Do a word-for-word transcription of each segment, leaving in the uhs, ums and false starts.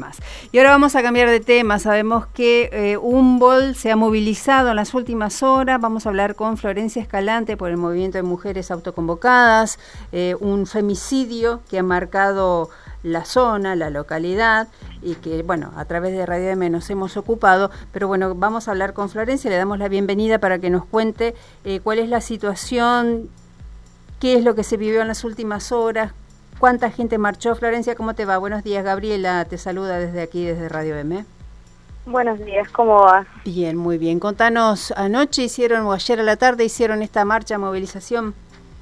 demás. Y ahora vamos a cambiar de tema. Sabemos que eh, Humboldt se ha movilizado en las últimas horas. Vamos a hablar con Florencia Escalante por el Movimiento de Mujeres Autoconvocadas, eh, un femicidio que ha marcado la zona, la localidad, y que, bueno, a través de Radio M nos hemos ocupado, pero bueno, vamos a hablar con Florencia, le damos la bienvenida para que nos cuente eh, cuál es la situación, qué es lo que se vivió en las últimas horas, cuánta gente marchó. Florencia, ¿cómo te va? Buenos días, Gabriela te saluda desde aquí, desde Radio M. Buenos días, ¿cómo va? Bien, muy bien. Contanos, anoche hicieron, o ayer a la tarde hicieron esta marcha, movilización.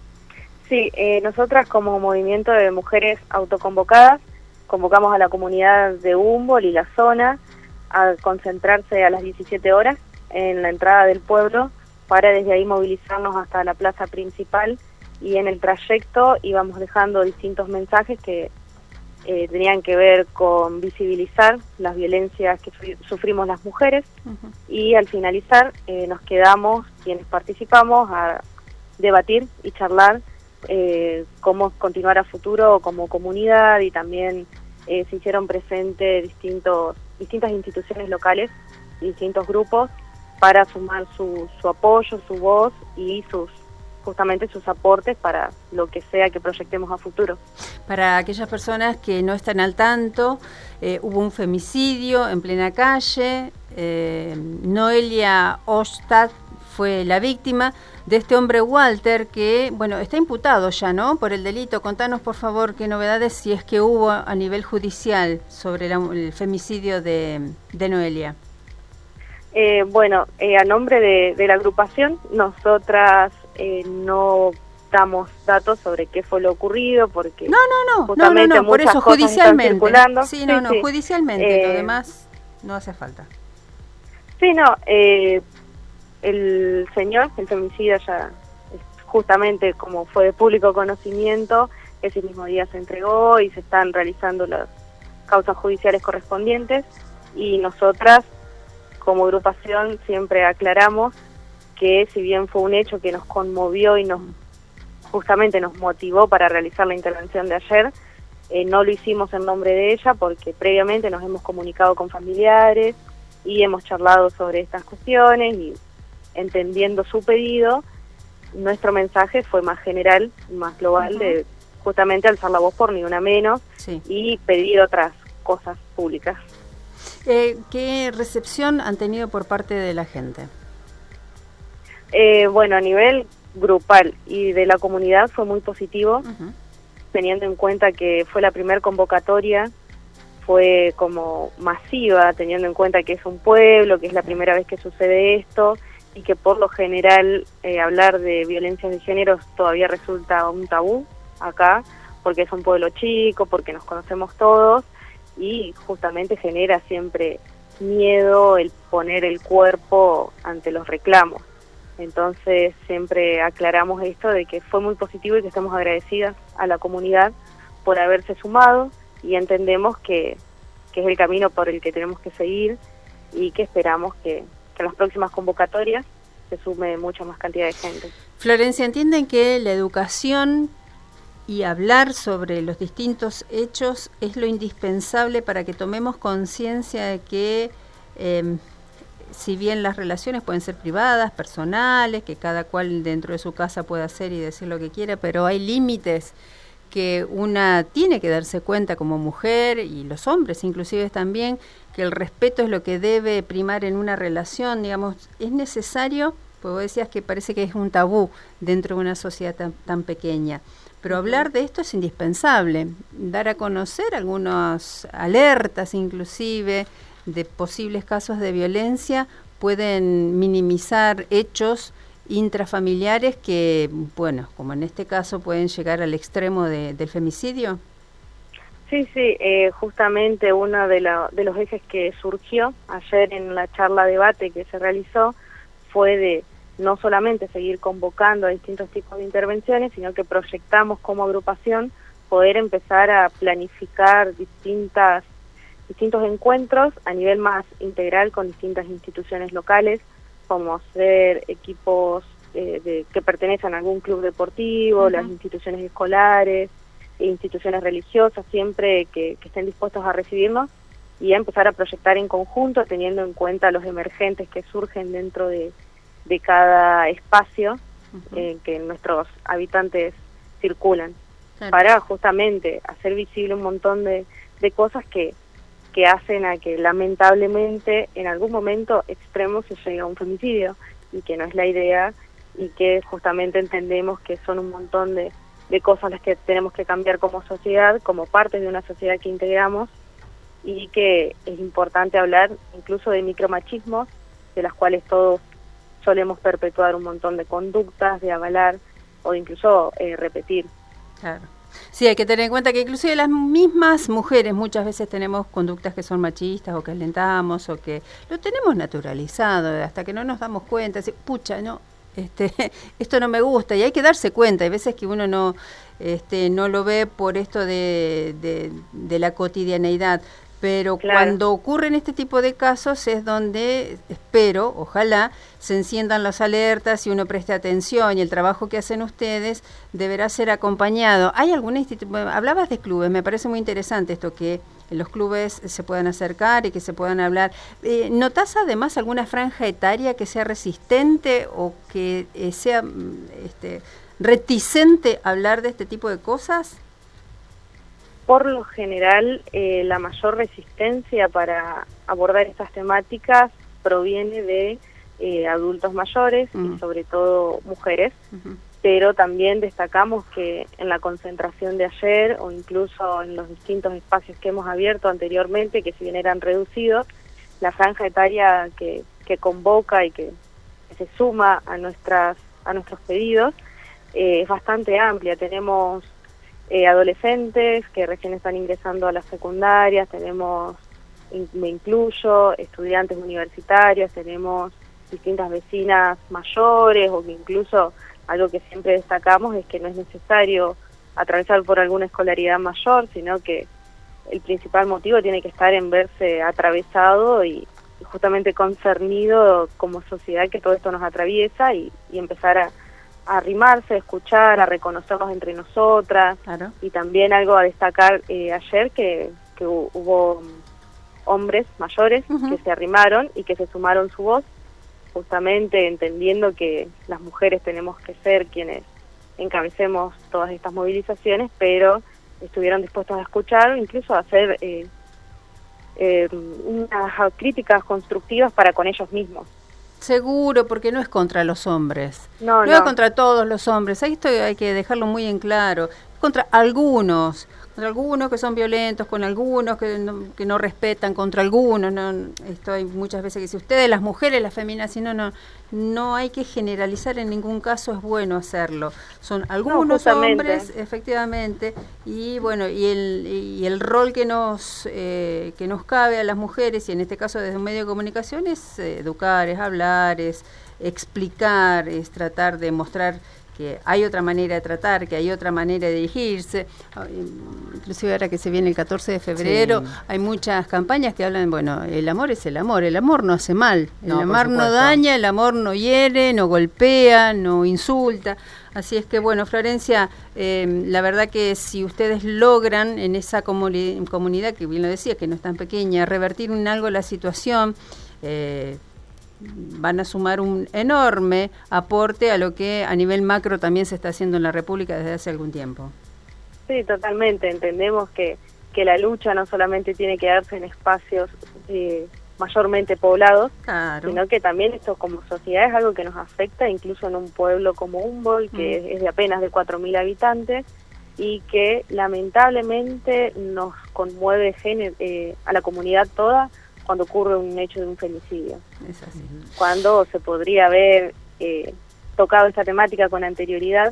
Sí, eh, nosotras como Movimiento de Mujeres Autoconvocadas convocamos a la comunidad de Humboldt y la zona a concentrarse a las diecisiete horas en la entrada del pueblo para desde ahí movilizarnos hasta la plaza principal, y en el trayecto íbamos dejando distintos mensajes que eh, tenían que ver con visibilizar las violencias que sufrimos las mujeres. Uh-huh. Y al finalizar eh, nos quedamos, quienes participamos, a debatir y charlar Eh, cómo continuar a futuro como comunidad, y también eh, se hicieron presentes distintos distintas instituciones locales, distintos grupos, para sumar su, su apoyo, su voz y sus justamente sus aportes para lo que sea que proyectemos a futuro. Para aquellas personas que no están al tanto, eh, hubo un femicidio en plena calle. eh, Noelia Ostad fue la víctima de este hombre Walter, que, bueno, está imputado ya, ¿no?, por el delito. Contanos, por favor, qué novedades, si es que hubo a nivel judicial sobre la, el femicidio de, de Noelia. Eh, bueno, eh, a nombre de, de la agrupación, nosotras eh, no damos datos sobre qué fue lo ocurrido, porque no, no, no, justamente no, no, no, por eso judicialmente. Sí, no, sí, no, sí. judicialmente, eh, lo demás no hace falta. Sí, no, eh, el señor, el femicida, ya justamente como fue de público conocimiento, ese mismo día se entregó y se están realizando las causas judiciales correspondientes, y nosotras como agrupación siempre aclaramos que si bien fue un hecho que nos conmovió y nos justamente nos motivó para realizar la intervención de ayer, eh, no lo hicimos en nombre de ella, porque previamente nos hemos comunicado con familiares y hemos charlado sobre estas cuestiones, y entendiendo su pedido, nuestro mensaje fue más general, más global, uh-huh. de justamente alzar la voz por ni una menos, sí. y pedir otras cosas públicas. Eh, ¿Qué recepción han tenido por parte de la gente? Eh, bueno, a nivel grupal y de la comunidad fue muy positivo, uh-huh. teniendo en cuenta que fue la primera convocatoria, fue como masiva, teniendo en cuenta que es un pueblo, que es la primera vez que sucede esto, y que por lo general eh, hablar de violencias de género todavía resulta un tabú acá, porque es un pueblo chico, porque nos conocemos todos, y justamente genera siempre miedo el poner el cuerpo ante los reclamos. Entonces siempre aclaramos esto de que fue muy positivo y que estamos agradecidas a la comunidad por haberse sumado, y entendemos que, que es el camino por el que tenemos que seguir, y que esperamos que que en las próximas convocatorias se sume mucha más cantidad de gente. Florencia, ¿entienden que la educación y hablar sobre los distintos hechos es lo indispensable para que tomemos conciencia de que, eh, si bien las relaciones pueden ser privadas, personales, que cada cual dentro de su casa puede hacer y decir lo que quiera, pero hay límites que una tiene que darse cuenta como mujer, y los hombres inclusive también, que el respeto es lo que debe primar en una relación? Digamos, es necesario, pues vos decías que parece que es un tabú dentro de una sociedad tan, tan pequeña, pero uh-huh. hablar de esto es indispensable, dar a conocer algunas alertas inclusive de posibles casos de violencia, pueden minimizar hechos intrafamiliares que, bueno, como en este caso, pueden llegar al extremo de, del femicidio. Sí, sí, eh, justamente uno de, la, de los ejes que surgió ayer en la charla debate que se realizó fue de no solamente seguir convocando a distintos tipos de intervenciones, sino que proyectamos como agrupación poder empezar a planificar distintas distintos encuentros a nivel más integral con distintas instituciones locales, como ser equipos eh, de, que pertenecen a algún club deportivo, uh-huh. las instituciones escolares, instituciones religiosas, siempre que, que estén dispuestos a recibirnos, y a empezar a proyectar en conjunto, teniendo en cuenta los emergentes que surgen dentro de, de cada espacio uh-huh. eh, que nuestros habitantes circulan, claro. para justamente hacer visible un montón de, de cosas que, que hacen a que lamentablemente en algún momento extremo se llegue a un femicidio, y que no es la idea, y que justamente entendemos que son un montón de, de cosas las que tenemos que cambiar como sociedad, como parte de una sociedad que integramos, y que es importante hablar incluso de micromachismos, de las cuales todos solemos perpetuar un montón de conductas, de avalar o de incluso eh, repetir. Claro. Sí, hay que tener en cuenta que inclusive las mismas mujeres muchas veces tenemos conductas que son machistas o que alentamos o que lo tenemos naturalizado hasta que no nos damos cuenta, así, pucha, no, este, esto no me gusta, y hay que darse cuenta. Hay veces que uno no, este, no lo ve por esto de, de, de la cotidianeidad. Pero claro. cuando ocurren este tipo de casos es donde, espero, ojalá, se enciendan las alertas y uno preste atención, y el trabajo que hacen ustedes deberá ser acompañado. ¿Hay alguna institución? Hablabas de clubes, me parece muy interesante esto, que en los clubes se puedan acercar y que se puedan hablar. Eh, ¿Notás además alguna franja etaria que sea resistente o que eh, sea este, reticente a hablar de este tipo de cosas? Por lo general, eh, la mayor resistencia para abordar estas temáticas proviene de eh, adultos mayores uh-huh. y sobre todo mujeres, uh-huh. pero también destacamos que en la concentración de ayer o incluso en los distintos espacios que hemos abierto anteriormente, que si bien eran reducidos, la franja etaria que, que convoca y que, que se suma a, nuestras, a nuestros pedidos eh, es bastante amplia. Tenemos Eh, adolescentes que recién están ingresando a las secundarias, tenemos, in, me incluyo, estudiantes universitarios, tenemos distintas vecinas mayores, o que incluso algo que siempre destacamos es que no es necesario atravesar por alguna escolaridad mayor, sino que el principal motivo tiene que estar en verse atravesado y, y justamente concernido como sociedad que todo esto nos atraviesa, y, y empezar a a arrimarse, a escuchar, a reconocernos entre nosotras. Claro. Y también algo a destacar eh, ayer, que, que hubo hombres mayores uh-huh. que se arrimaron y que se sumaron su voz, justamente entendiendo que las mujeres tenemos que ser quienes encabecemos todas estas movilizaciones, pero estuvieron dispuestos a escuchar, incluso a hacer eh, eh, unas críticas constructivas para con ellos mismos. Seguro, porque no es contra los hombres, no, no, no es contra todos los hombres, esto hay que dejarlo muy en claro, contra algunos, contra algunos que son violentos, con algunos que no, que no respetan, contra algunos, no, esto hay muchas veces que si ustedes, las mujeres, las femeninas, si no, no, no hay que generalizar en ningún caso, es bueno hacerlo, son algunos no, hombres, efectivamente, y bueno, y el, y el rol que nos, eh, que nos cabe a las mujeres, y en este caso desde un medio de comunicación, es eh, educar, es hablar, es explicar, es tratar de mostrar que hay otra manera de tratar, que hay otra manera de dirigirse. Inclusive ahora que se viene el catorce de febrero, sí. hay muchas campañas que hablan, bueno, el amor es el amor, el amor no hace mal, el no, amor no daña, el amor no hiere, no golpea, no insulta. Así es que, bueno, Florencia, eh, la verdad que si ustedes logran en esa comuni- comunidad, que bien lo decía, que no es tan pequeña, revertir en algo la situación, eh, van a sumar un enorme aporte a lo que a nivel macro también se está haciendo en la República desde hace algún tiempo. Sí, totalmente. Entendemos que, que la lucha no solamente tiene que darse en espacios eh, mayormente poblados, claro. sino que también esto como sociedad es algo que nos afecta, incluso en un pueblo como Humboldt, que mm. es de apenas de cuatro mil habitantes, y que lamentablemente nos conmueve gener- eh, a la comunidad toda, cuando ocurre un hecho de un femicidio. Es así. Cuando se podría haber eh, tocado esta temática con anterioridad,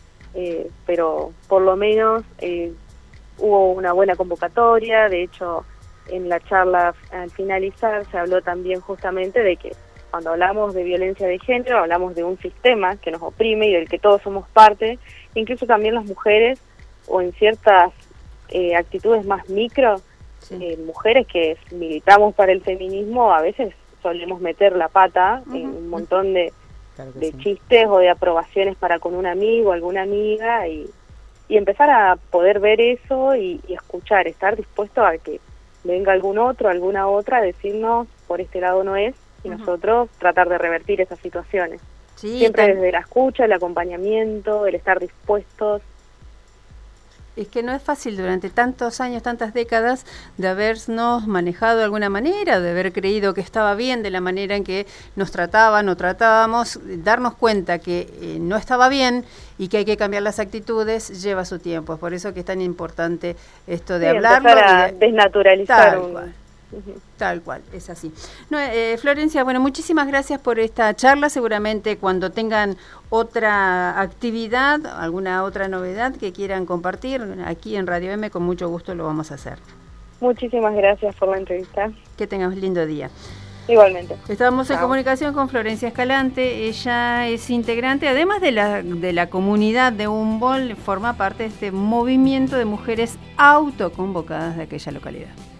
eh, pero por lo menos eh, hubo una buena convocatoria. De hecho, en la charla al finalizar se habló también justamente de que cuando hablamos de violencia de género, hablamos de un sistema que nos oprime y del que todos somos parte, incluso también las mujeres, o en ciertas eh, actitudes más micro, Sí. Eh, mujeres que militamos para el feminismo, a veces solemos meter la pata uh-huh. en un montón de, claro de sí. chistes o de aprobaciones para con un amigo, alguna amiga, y, y empezar a poder ver eso y, y escuchar, estar dispuesto a que venga algún otro, alguna otra a decirnos por este lado no es, y uh-huh. nosotros tratar de revertir esas situaciones. Sí, siempre tan... desde la escucha, el acompañamiento, el estar dispuestos. Es que no es fácil durante tantos años, tantas décadas, de habernos manejado de alguna manera, de haber creído que estaba bien de la manera en que nos trataban o tratábamos, darnos cuenta que eh, no estaba bien y que hay que cambiar las actitudes, lleva su tiempo. Es por eso que es tan importante esto de sí, hablarlo. Empezar a y de, desnaturalizar un... cual. Tal cual, es así. No, eh, Florencia, bueno, muchísimas gracias por esta charla. Seguramente cuando tengan otra actividad, alguna otra novedad que quieran compartir, aquí en Radio M, con mucho gusto lo vamos a hacer. Muchísimas gracias por la entrevista. Que tengas un lindo día. Igualmente. Estamos en Chao. comunicación con Florencia Escalante. Ella es integrante, además de la, de la comunidad de Humboldt, forma parte de este movimiento de mujeres autoconvocadas de aquella localidad.